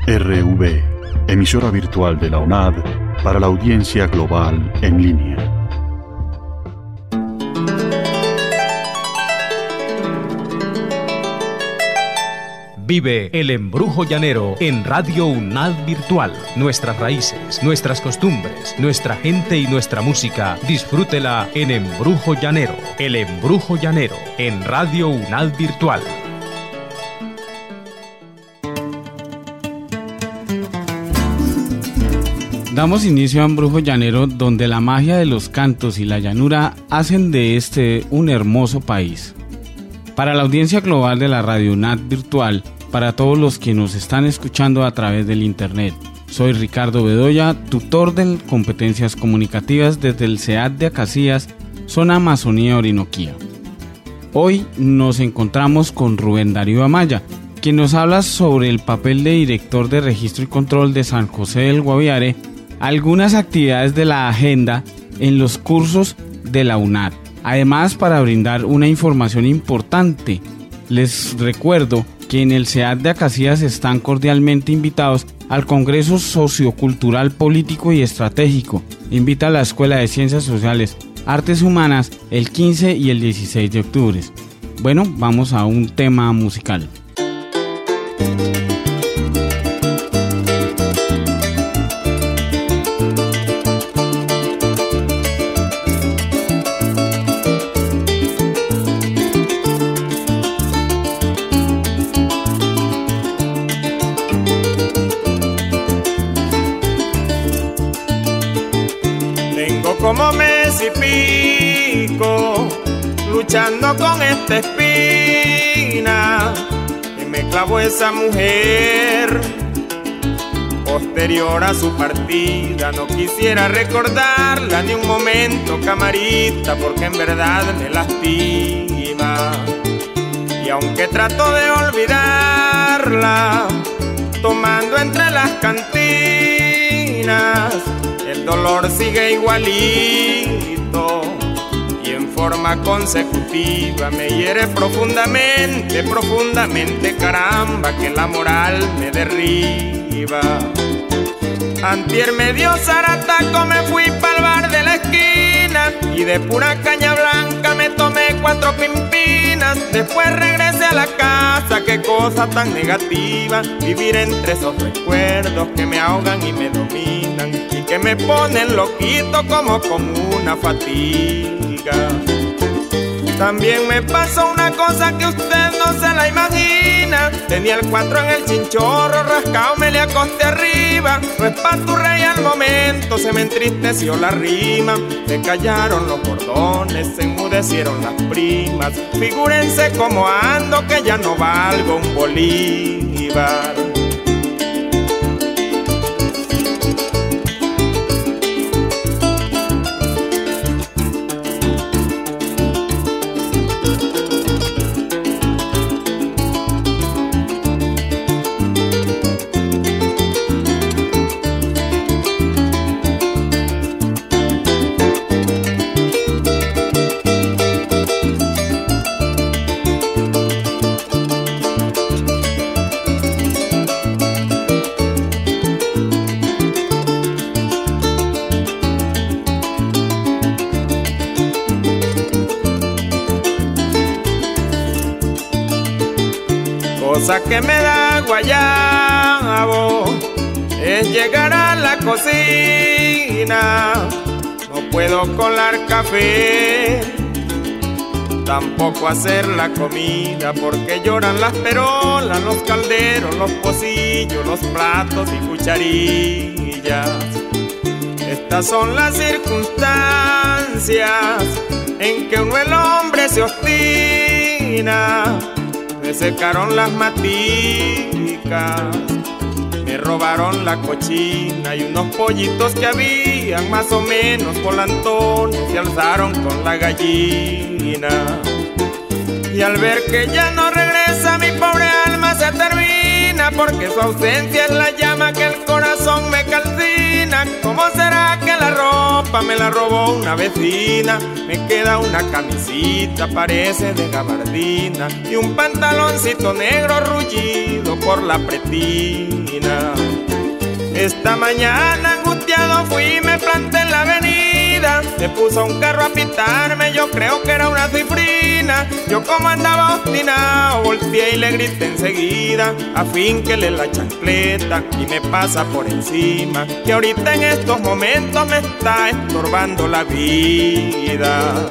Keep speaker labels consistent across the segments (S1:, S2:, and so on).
S1: RV, emisora virtual de la UNAD para la audiencia global en línea.
S2: Vive el embrujo llanero en Radio UNAD Virtual. Nuestras raíces, nuestras costumbres, nuestra gente y nuestra música. Disfrútela en Embrujo Llanero. El embrujo llanero en Radio UNAD Virtual.
S3: Damos inicio a Embrujo Llanero, donde la magia de los cantos y la llanura hacen de este un hermoso país. Para la audiencia global de la Radio UNAD Virtual, para todos los que nos están escuchando a través del internet, soy Ricardo Bedoya, tutor de competencias comunicativas desde el CEAD de Acacías, zona Amazonía Orinoquía. Hoy nos encontramos con Rubén Darío Amaya, quien nos habla sobre el papel de director de registro y control de San José del Guaviare, algunas actividades de la agenda en los cursos de la UNAD. Además, para brindar una información importante, les recuerdo que en el CEAD de Acacías están cordialmente invitados al Congreso Sociocultural, Político y Estratégico. Invita a la Escuela de Ciencias Sociales, Artes Humanas el 15 y el 16 de octubre. Bueno, vamos a un tema musical.
S4: Como mes y pico, luchando con esta espina, y me clavó esa mujer. Posterior a su partida, no quisiera recordarla ni un momento, camarita, porque en verdad me lastima. Y aunque trato de olvidarla, tomando entre las cantinas, el dolor sigue igualito y en forma consecutiva me hiere profundamente, profundamente, caramba, que la moral me derriba. Antier me dio zarataco, me fui pa'l bar de la esquina y de pura caña blanca me tomé 4 pimpinas. Después regresé a la casa, qué cosa tan negativa, vivir entre esos recuerdos que me ahogan y me dominan y que me ponen loquito como con una fatiga. También me pasó una cosa que usted no se la imagina. Tenía el 4 en el chinchorro, rascado me le acosté arriba. No es pa' tu rey al momento, se me entristeció la rima. Me callaron los bordones, se enmudecieron las primas. Figúrense cómo ando, que ya no valgo un bolívar. Cosa que me da guayabo es llegar a la cocina. No puedo colar café, tampoco hacer la comida, porque lloran las perolas, los calderos, los pocillos, los platos y cucharillas. Estas son las circunstancias en que uno el hombre se obstina. Me secaron las maticas, me robaron la cochina y unos pollitos que habían más o menos volantones se alzaron con la gallina. Y al ver que ya no regresa, mi pobre alma se termina, porque su ausencia es la llama que el corazón me calcina. ¿Cómo será que la ropa me la robó una vecina? Me queda una camisita, parece de gabardina, y un pantaloncito negro rullido por por la pretina. Esta mañana angustiado fui y me planté en la avenida. Me puso un carro a pitarme, yo creo que era una cifrina. Yo como andaba obstinado, volteé y le grité enseguida: afínquele la chancleta y me pasa por encima, que ahorita en estos momentos me está estorbando la vida.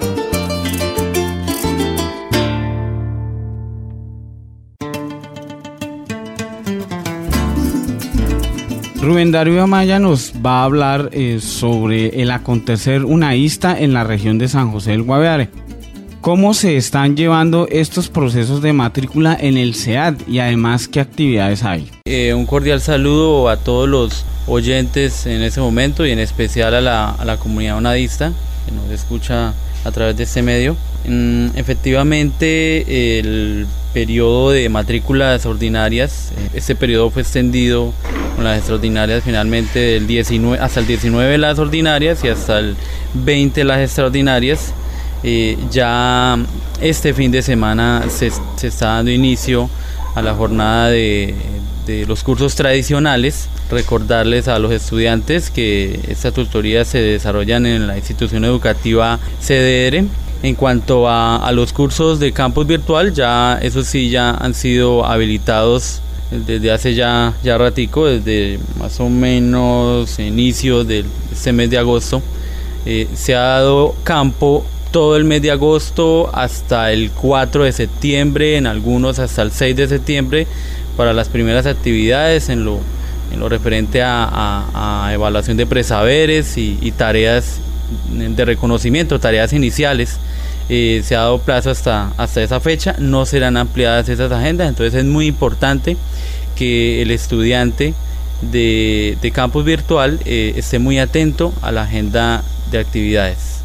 S3: Rubén Darío Amaya nos va a hablar sobre el acontecer unaísta en la región de San José del Guaviare. ¿Cómo se están llevando estos procesos de matrícula en el SEAD y además qué actividades hay?
S5: Un cordial saludo a todos los oyentes en ese momento y en especial a la comunidad unaísta que nos escucha a través de este medio. Efectivamente, el periodo de matrículas ordinarias, este periodo fue extendido con las extraordinarias finalmente del 19 hasta el 19 las ordinarias y hasta el 20 las extraordinarias. Ya este fin de semana se está dando inicio a la jornada de los cursos tradicionales. Recordarles a los estudiantes que estas tutorías se desarrollan en la institución educativa CDR. En cuanto a los cursos de campus virtual, ya esos sí ya han sido habilitados desde hace ya ratico, desde más o menos inicios de este mes de agosto. Se ha dado campo todo el mes de agosto hasta el 4 de septiembre, en algunos hasta el 6 de septiembre, para las primeras actividades en lo referente a evaluación de presaberes y tareas de reconocimiento, tareas iniciales. Se ha dado plazo hasta esa fecha, no serán ampliadas esas agendas, entonces es muy importante que el estudiante de campus virtual esté muy atento a la agenda de actividades.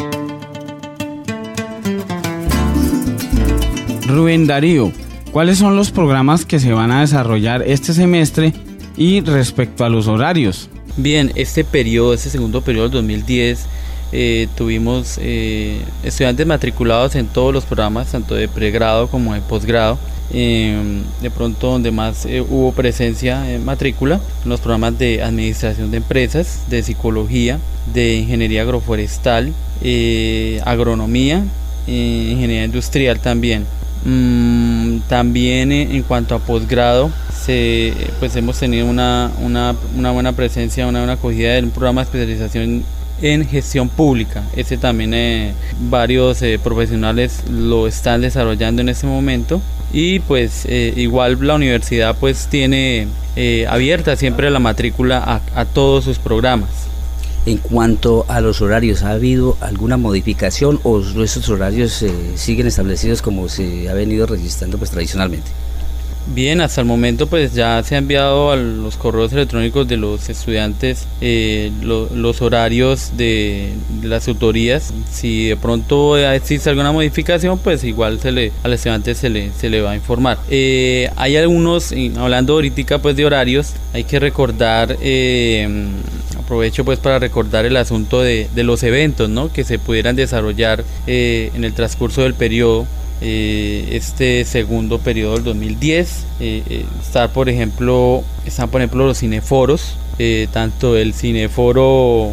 S3: Rubén Darío, ¿cuáles son los programas que se van a desarrollar este semestre y respecto a los horarios?
S5: Bien, este segundo periodo del 2010 tuvimos estudiantes matriculados en todos los programas, tanto de pregrado como de posgrado. De pronto donde más hubo presencia en matrícula, en los programas de administración de empresas, de psicología, de ingeniería agroforestal, agronomía, ingeniería industrial también. También en cuanto a posgrado, pues hemos tenido una buena presencia, una buena acogida en un programa de especialización en gestión pública. Este también varios profesionales lo están desarrollando en este momento, y pues igual la universidad pues tiene abierta siempre la matrícula a todos sus programas.
S6: En cuanto a los horarios, ¿ha habido alguna modificación o nuestros horarios siguen establecidos como se ha venido registrando pues tradicionalmente?
S5: Bien, hasta el momento pues ya se ha enviado a los correos electrónicos de los estudiantes los horarios de las tutorías. Si de pronto existe alguna modificación, pues igual al estudiante se le va a informar. Hay algunos, hablando ahorita pues de horarios, hay que recordar, aprovecho pues para recordar el asunto de los eventos, ¿no?, que se pudieran desarrollar en el transcurso del periodo. Este segundo periodo del 2010 están por ejemplo los cineforos, tanto el cineforo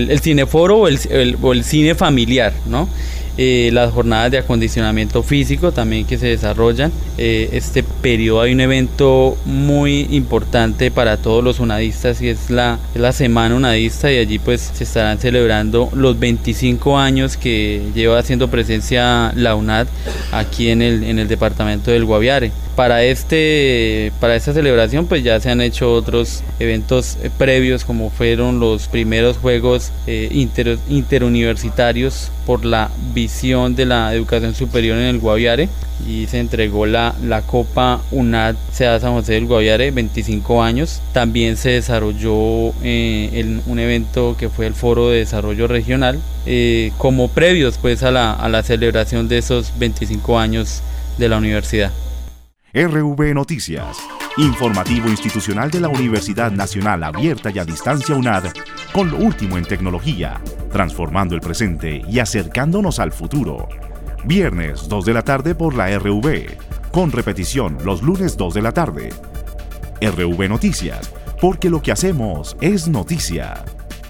S5: o el cine familiar, ¿no? Las jornadas de acondicionamiento físico también que se desarrollan. Este periodo hay un evento muy importante para todos los unadistas y es la Semana Unadista, y allí pues se estarán celebrando los 25 años que lleva haciendo presencia la UNAD aquí en el departamento del Guaviare. Para esta celebración pues ya se han hecho otros eventos previos, como fueron los primeros juegos interuniversitarios por la visión de la educación superior en el Guaviare, y se entregó la Copa UNAD SEAD San José del Guaviare 25 años. También se desarrolló un evento que fue el Foro de Desarrollo Regional, como previos pues a la celebración de esos 25 años de la universidad.
S1: RV Noticias, informativo institucional de la Universidad Nacional Abierta y a Distancia UNAD, con lo último en tecnología, transformando el presente y acercándonos al futuro. Viernes 2 de la tarde por la RV, con repetición los lunes 2 de la tarde. RV Noticias, porque lo que hacemos es noticia.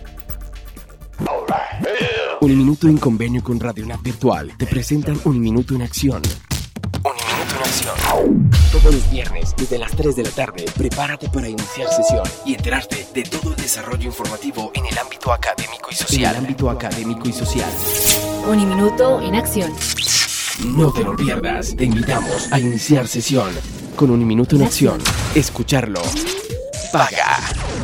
S7: Uniminuto en convenio con Radio Nat Virtual te presentan Uniminuto en Acción. Uniminuto en Acción. Todos los viernes, desde las 3 de la tarde, prepárate para iniciar sesión y enterarte de todo el desarrollo informativo en el ámbito académico y social.
S8: Uniminuto en Acción.
S7: No te lo pierdas, te invitamos a iniciar sesión con Uniminuto en Acción. Escucharlo paga.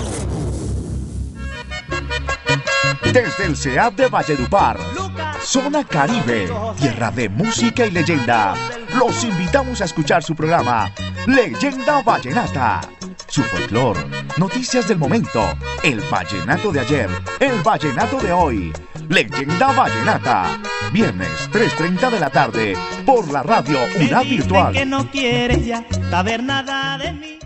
S1: Desde el CEAP de Valledupar, Zona Caribe, tierra de música y leyenda, los invitamos a escuchar su programa Leyenda Vallenata. Su folclor, noticias del momento, el vallenato de ayer, el vallenato de hoy. Leyenda Vallenata, viernes 3:30 de la tarde, por la radio UNAD Virtual.
S9: Que no quieres ya saber nada de mí.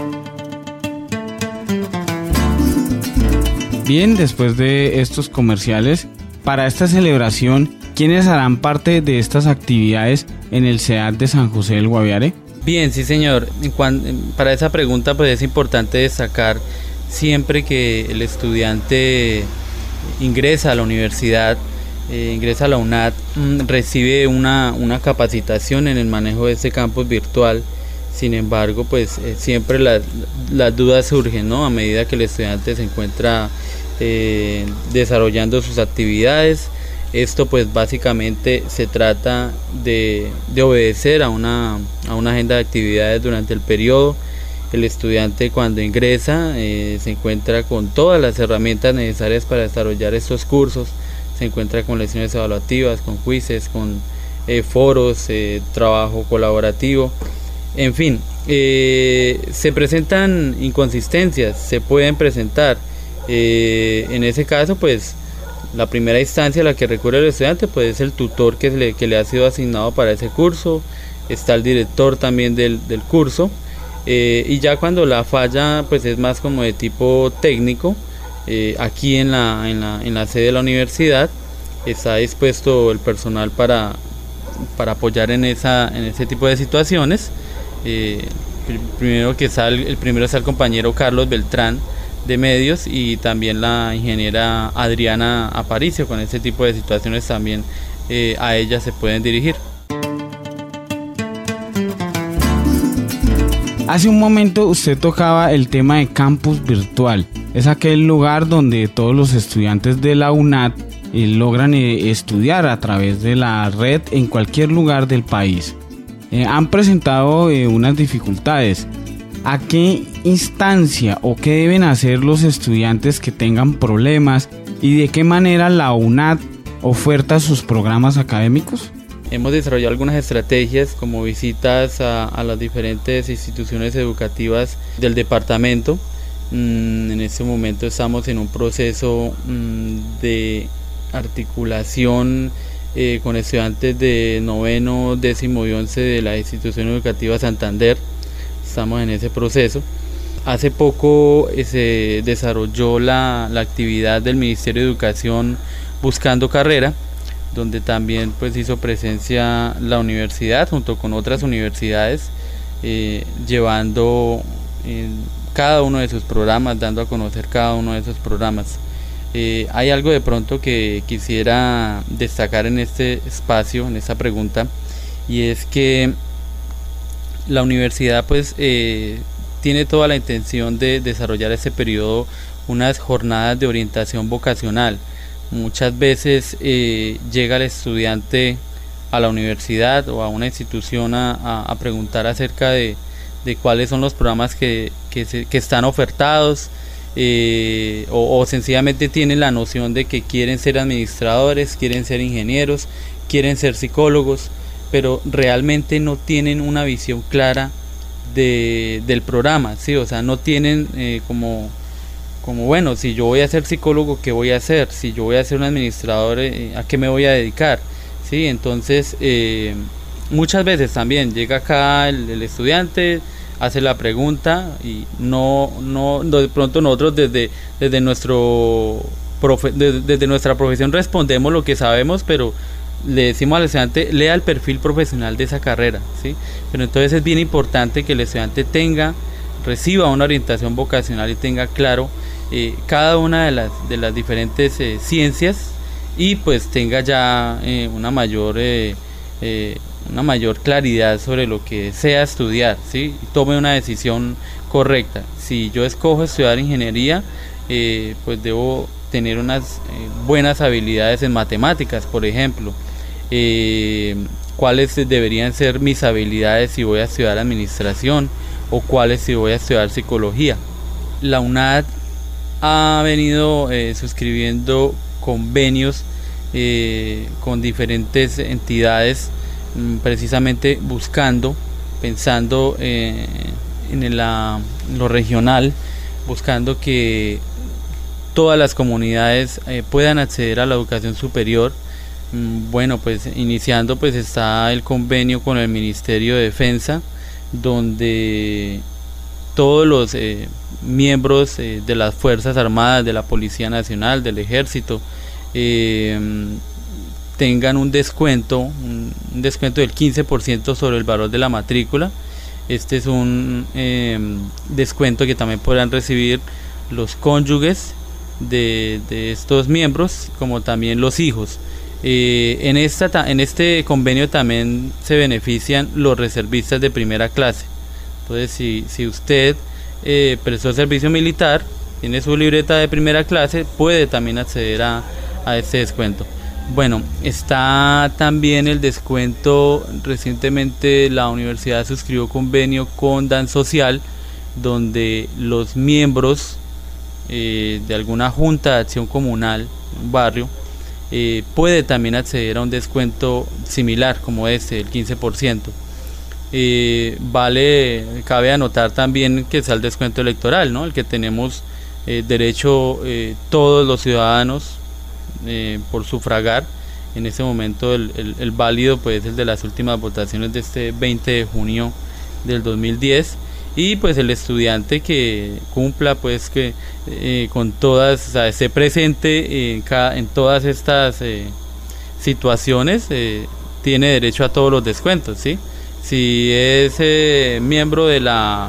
S3: Bien, después de estos comerciales, para esta celebración, ¿quiénes harán parte de estas actividades en el CEAT de San José del Guaviare?
S5: Bien, sí señor. Para esa pregunta pues es importante destacar siempre que el estudiante ingresa a la universidad, ingresa a la UNAD, recibe una capacitación en el manejo de este campus virtual. Sin embargo, pues siempre las dudas surgen, ¿no? A medida que el estudiante se encuentra desarrollando sus actividades. Esto pues básicamente se trata de obedecer a una agenda de actividades durante el periodo. El estudiante cuando ingresa se encuentra con todas las herramientas necesarias para desarrollar estos cursos. Se encuentra con lecciones evaluativas, con quizzes, con foros, trabajo colaborativo. En fin, se presentan inconsistencias, se pueden presentar. En ese caso, pues la primera instancia a la que recurre el estudiante pues es el tutor que le ha sido asignado para ese curso. Está el director también del curso. Y ya cuando la falla pues es más como de tipo técnico, aquí en la sede de la universidad está dispuesto el personal para apoyar en ese tipo de situaciones. El primero está el compañero Carlos Beltrán de medios, y también la ingeniera Adriana Aparicio. Con este tipo de situaciones también a ella se pueden dirigir.
S3: Hace un momento usted tocaba el tema de campus virtual. Es aquel lugar donde todos los estudiantes de la UNAD logran estudiar a través de la red en cualquier lugar del país. Han presentado unas dificultades. ¿A qué instancia o qué deben hacer los estudiantes que tengan problemas y de qué manera la UNAD oferta sus programas académicos?
S5: Hemos desarrollado algunas estrategias como visitas a las diferentes instituciones educativas del departamento. En este momento estamos en un proceso de articulación con estudiantes de 9º, 10º y 11 de la institución educativa Santander. Estamos en ese proceso. Hace poco se desarrolló la actividad del Ministerio de Educación Buscando Carrera, donde también pues hizo presencia la universidad junto con otras universidades, llevando cada uno de sus programas, dando a conocer cada uno de esos programas. Hay algo de pronto que quisiera destacar en este espacio, en esta pregunta, y es que la universidad pues tiene toda la intención de desarrollar este periodo unas jornadas de orientación vocacional. Muchas veces llega el estudiante a la universidad o a una institución a preguntar acerca de cuáles son los programas que están ofertados, o sencillamente tienen la noción de que quieren ser administradores, quieren ser ingenieros, quieren ser psicólogos, pero realmente no tienen una visión clara del programa, ¿sí? O sea, no tienen como bueno, si yo voy a ser psicólogo, ¿qué voy a hacer? Si yo voy a ser un administrador, ¿a qué me voy a dedicar? ¿Sí? Entonces, muchas veces también llega acá el estudiante, hace la pregunta y no de pronto nosotros desde nuestra profesión respondemos lo que sabemos, pero le decimos al estudiante, lea el perfil profesional de esa carrera, ¿sí? Pero entonces es bien importante que el estudiante tenga reciba una orientación vocacional y tenga claro cada una de las diferentes ciencias, y pues tenga ya una mayor claridad sobre lo que desea estudiar, ¿sí? Y tome una decisión correcta. Si yo escojo estudiar ingeniería, pues debo tener unas buenas habilidades en matemáticas, por ejemplo. ¿Cuáles deberían ser mis habilidades si voy a estudiar administración, o cuáles si voy a estudiar psicología? La UNAD ha venido suscribiendo convenios con diferentes entidades, precisamente pensando en lo regional, buscando que todas las comunidades puedan acceder a la educación superior. Bueno, pues iniciando, pues está el convenio con el Ministerio de Defensa, donde todos los miembros de las Fuerzas Armadas, de la Policía Nacional, del Ejército, tengan un descuento del 15% sobre el valor de la matrícula. Este es un descuento que también podrán recibir los cónyuges de estos miembros, como también los hijos. En este convenio también se benefician los reservistas de primera clase. Entonces, si usted prestó servicio militar, tiene su libreta de primera clase, puede también acceder a este descuento. Bueno, está también el descuento. Recientemente la universidad suscribió convenio con Dan Social, donde los miembros de alguna junta de acción comunal, un barrio, puede también acceder a un descuento similar como este, el 15%. Cabe anotar también que está el descuento electoral, ¿no? El que tenemos derecho todos los ciudadanos por sufragar. En este momento el válido pues es el de las últimas votaciones de este 20 de junio del 2010. Y pues el estudiante que cumpla pues que con todas, o sea, esté presente en todas estas situaciones, tiene derecho a todos los descuentos, ¿sí? Si es miembro de las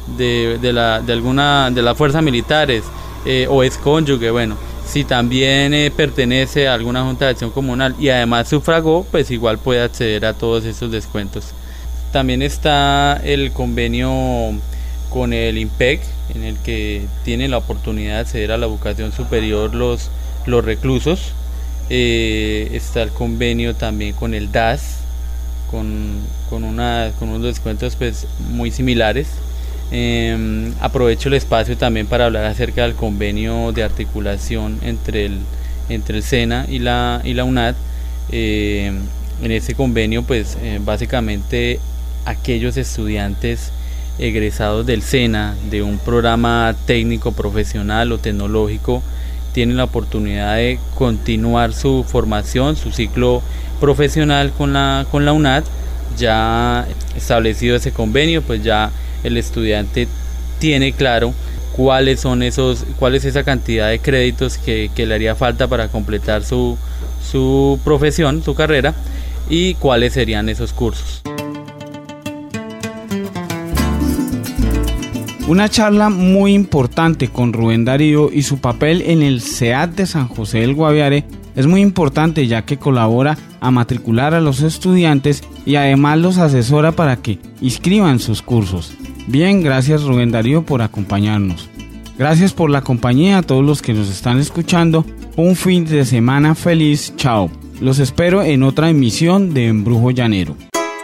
S5: fuerzas militares, o es cónyuge, bueno, si también pertenece a alguna junta de acción comunal y además sufragó, pues igual puede acceder a todos estos descuentos. También está el convenio con el IMPEC, en el que tienen la oportunidad de acceder a la educación superior los reclusos. Está el convenio también con el DAS, con unos descuentos pues muy similares. Aprovecho el espacio también para hablar acerca del convenio de articulación entre el SENA y la UNAD. En ese convenio pues básicamente aquellos estudiantes egresados del SENA, de un programa técnico, profesional o tecnológico, tienen la oportunidad de continuar su formación, su ciclo profesional con la UNAD. Ya establecido ese convenio, pues ya el estudiante tiene claro cuál es esa cantidad de créditos que le haría falta para completar su profesión, su carrera, y cuáles serían esos cursos.
S3: Una charla muy importante con Rubén Darío y su papel en el SEAD de San José del Guaviare es muy importante, ya que colabora a matricular a los estudiantes y además los asesora para que inscriban sus cursos. Bien, gracias Rubén Darío por acompañarnos. Gracias por la compañía a todos los que nos están escuchando. Un fin de semana feliz. Chao. Los espero en otra emisión de Embrujo Llanero.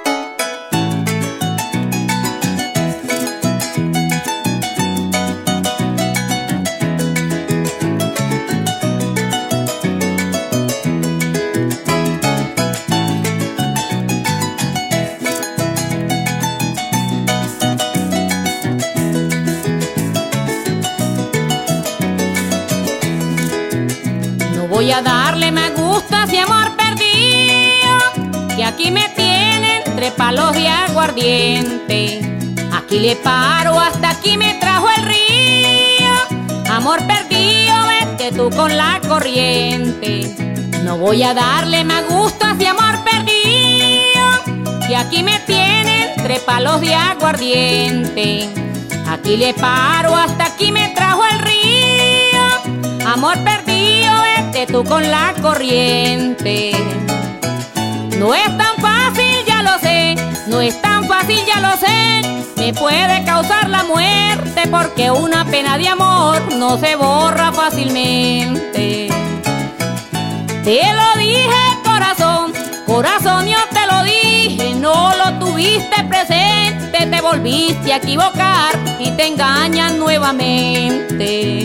S10: Voy a darle me gusta y amor perdido, que aquí me tienen entre palos de aguardiente. Aquí le paro, hasta aquí me trajo el río. Amor perdido, vete tú con la corriente. No voy a darle me gusta y amor perdido, que aquí me tienen entre palos de aguardiente. Aquí le paro, hasta aquí me trajo el río. Amor perdido, vete tú con la corriente. No es tan fácil, ya lo sé, no es tan fácil, ya lo sé. Me puede causar la muerte porque una pena de amor no se borra fácilmente. Te lo dije, corazón, corazón, yo te lo dije. No lo tuviste presente, te volviste a equivocar y te engañan nuevamente.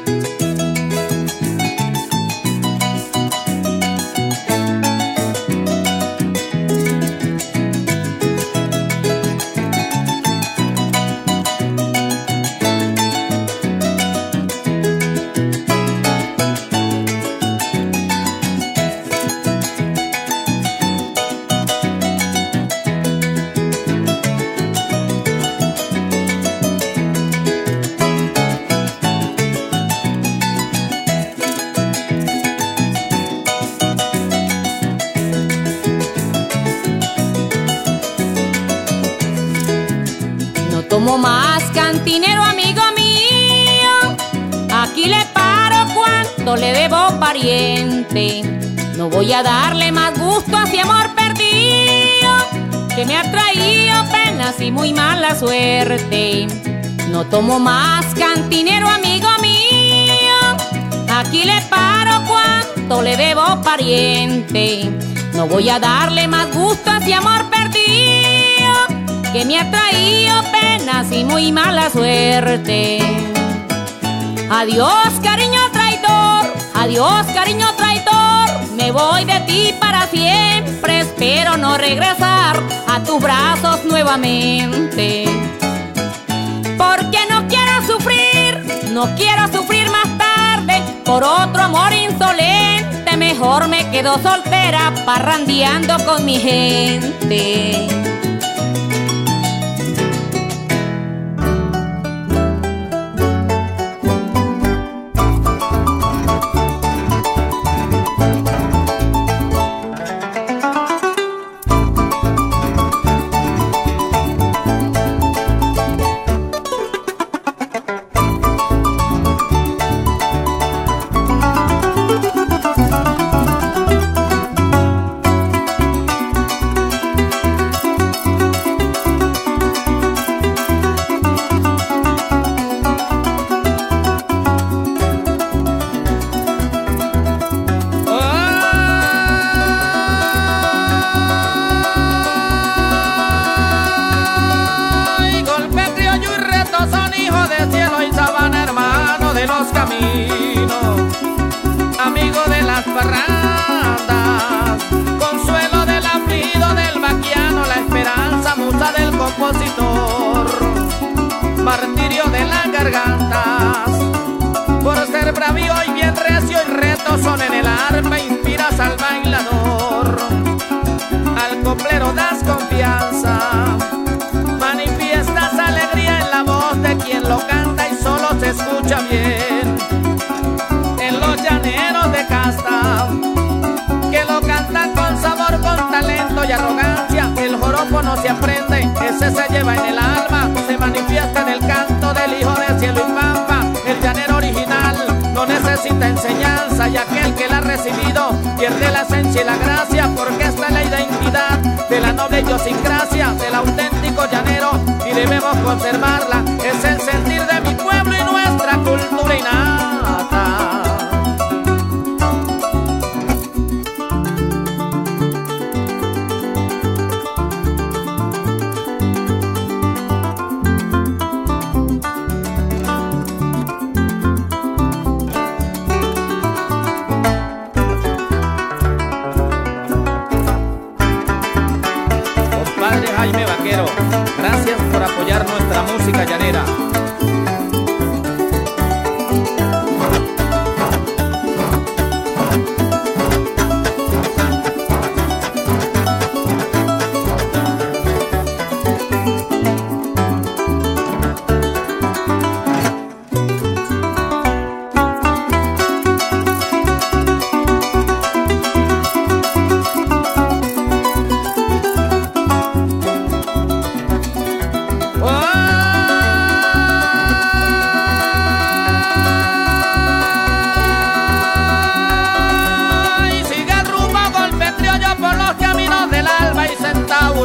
S10: Tomo más, cantinero amigo mío, aquí le paro cuanto le debo, pariente. No voy a darle más gusto a ese amor perdido que me ha traído penas y muy mala suerte. No tomo más, cantinero amigo mío, aquí le paro cuanto le debo, pariente. No voy a darle más gusto a ese amor perdido que me ha traído penas y muy mala suerte. Adiós, cariño traidor, adiós, cariño traidor. Me voy de ti para siempre, espero no regresar a tus brazos nuevamente. Porque no quiero sufrir más tarde por otro amor insolente. Mejor me quedo soltera, parrandeando con mi gente.
S11: Amigo de las parrandas, consuelo del afligido, del vaquiano, la esperanza, musa del compositor, martirio de las gargantas. Por ser bravío y bien recio y reto son en el arpa, inspiras al bailador, al coplero das confianza, manifiestas alegría en la voz de quien lo canta y solo se escucha bien. En los llaneros de casta, que lo cantan con sabor, con talento y arrogancia, el joropo no se aprende, ese se lleva en el alma, se manifiesta en el canto del hijo de cielo y pampa. El llanero original no necesita enseñanza, y aquel que la ha recibido pierde la esencia y la gracia, porque esta es la identidad de la noble idiosincrasia del auténtico llanero y debemos conservarla. Es el sentir de mi pueblo y nuestra cultura innata. Gracias por apoyar nuestra música llanera.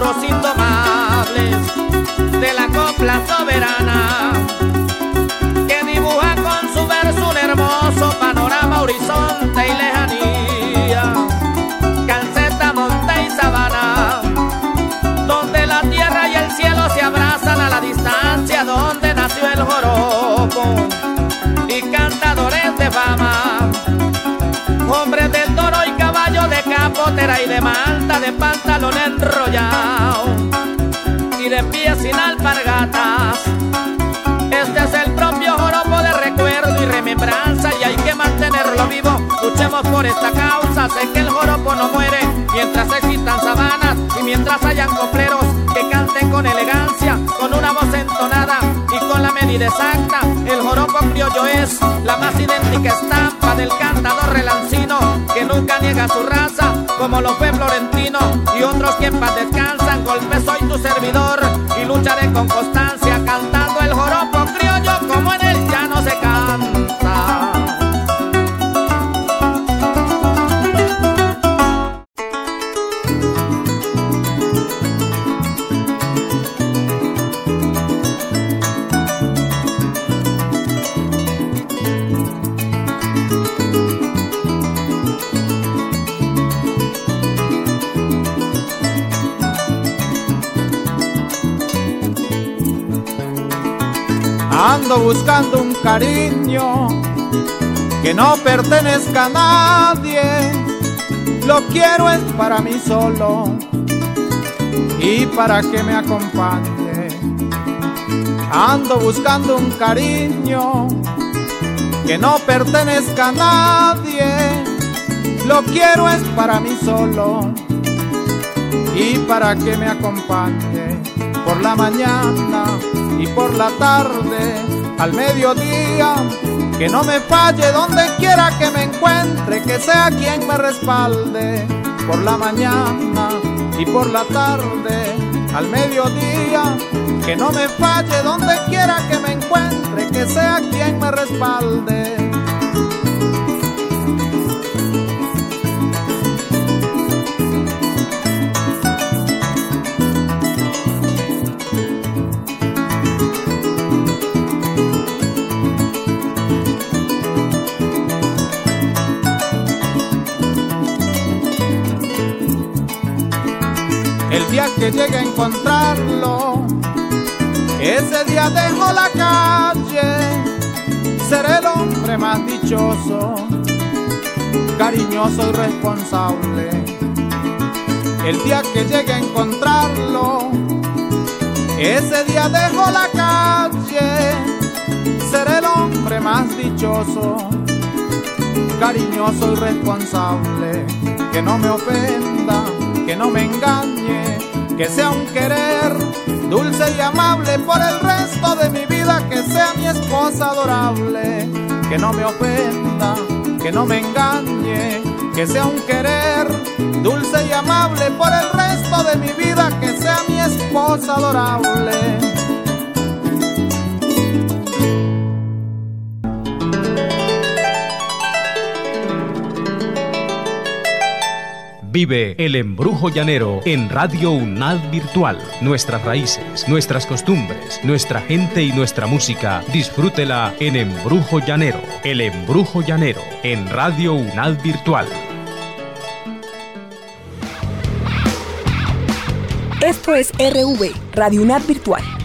S11: muros indomables de la copla soberana, que dibuja con su verso un hermoso panorama, horizonte y lejanía, calceta, monte y sabana, donde la tierra y el cielo se abrazan a la distancia, donde nació el joropo y cantadores de fama, hombres de toro y caballo, de capotera y de manta, de pantalón enrollado y de pies sin alpargatas. Este es el propio joropo de recuerdo y remembranza, y hay que mantenerlo vivo. Luchemos por esta causa. Sé que el joropo no muere mientras existan sabanas y mientras hayan copleros que canten con elegancia, con una voz entonada y con la medida exacta. El joropo criollo es la más idéntica estampa del cantador relancino, que nunca niega su raza, como lo fue Florentino y otros que en paz descansan. Golpe soy tu servidor y lucharé con constancia, cantando el joropo criollo como en el llano se canta.
S12: Ando buscando un cariño que no pertenezca a nadie, lo quiero es para mí solo y para que me acompañe. Ando buscando un cariño que no pertenezca a nadie, lo quiero es para mí solo y para que me acompañe. Por la mañana y por la tarde, al mediodía, que no me falle donde quiera que me encuentre, que sea quien me respalde. Por la mañana y por la tarde, al mediodía, que no me falle donde quiera que me encuentre, que sea quien me respalde. El día que llegue a encontrarlo, ese día dejo la calle, seré el hombre más dichoso, cariñoso y responsable. El día que llegue a encontrarlo, ese día dejo la calle, seré el hombre más dichoso, cariñoso y responsable. Que no me ofenda, que no me engañe, que sea un querer dulce y amable por el resto de mi vida, que sea mi esposa adorable. Que no me ofenda, que no me engañe, que sea un querer dulce y amable por el resto de mi vida, que sea mi esposa adorable.
S2: Vive el embrujo llanero en Radio UNAD Virtual. Nuestras raíces, nuestras costumbres, nuestra gente y nuestra música. Disfrútela en Embrujo Llanero. El embrujo llanero en Radio UNAD Virtual.
S13: Esto es RV, Radio UNAD Virtual.